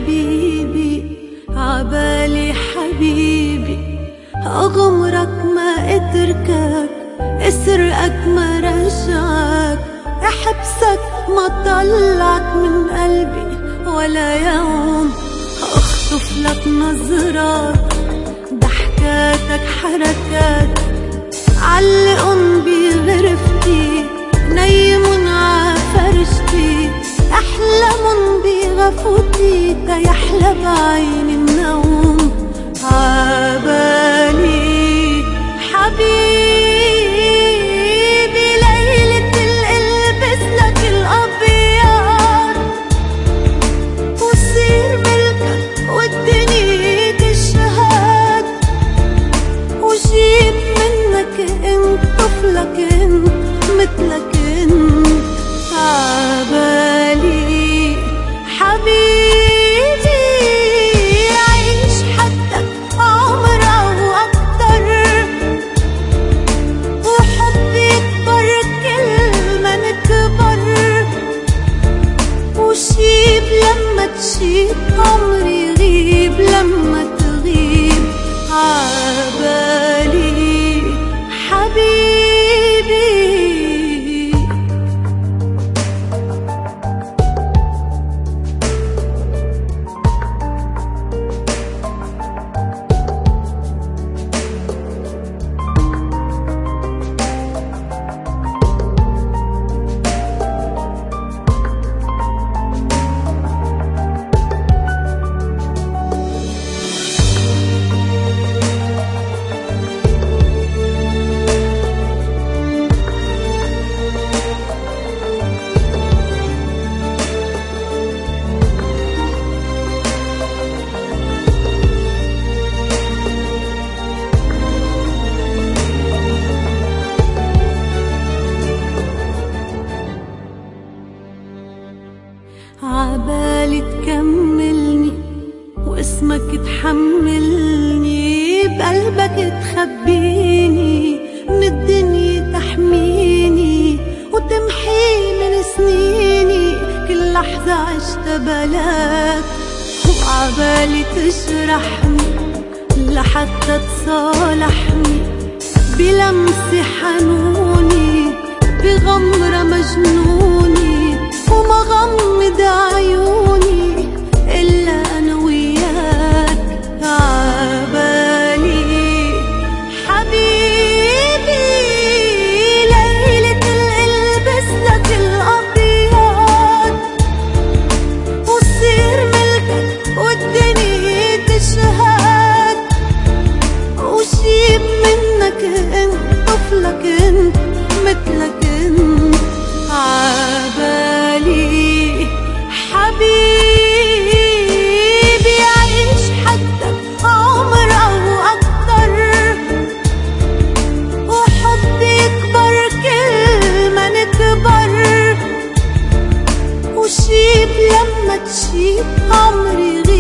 حبيبي عبالي حبيبي، أغمرك ما أتركك، أسرقك ما رجعك، أحبسك ما طلعك من قلبي ولا يوم، أخطف لك نظرات ضحكاتك حركاتك، علقن بغرفتي نيمن عفرشتي، أحلمن بغفوتي تيحلى بعيني النوم، عبالي حبيبي ليلة القلبس لك الأبيض، وصير ملكك والدنيا تشهد، وجيب منك انت طفلك انت مثلك انت، عبالي حبيبي عيش حدك عمر أو أكتر، وحبي يكبر كل ما نكبر، وشيب لما تشيب عمري يغيب لما تغيب، عبالي حبيبي. عبالي تكملني واسمك تحملني، بقلبك تخبيني من الدنيا تحميني، وتمحي من سنيني كل لحظة عشت بلاك، وعبالي تجرحني لحتى تصالحني، بلمسة حنوني بغمرة مجنوني، وما غمض عيوني إلا أنا وياك، عبالي حبيبي ليلة القلبس لك الأبيض، وصير ملكك والدنيا تشهد، وجيب منك انت طفلك انت مثلك انت، عبالي حبيبي عيش حدك عمر أو أكتر، وحبي يكبر كل ما نكبر، وشيب لما تشيب عمري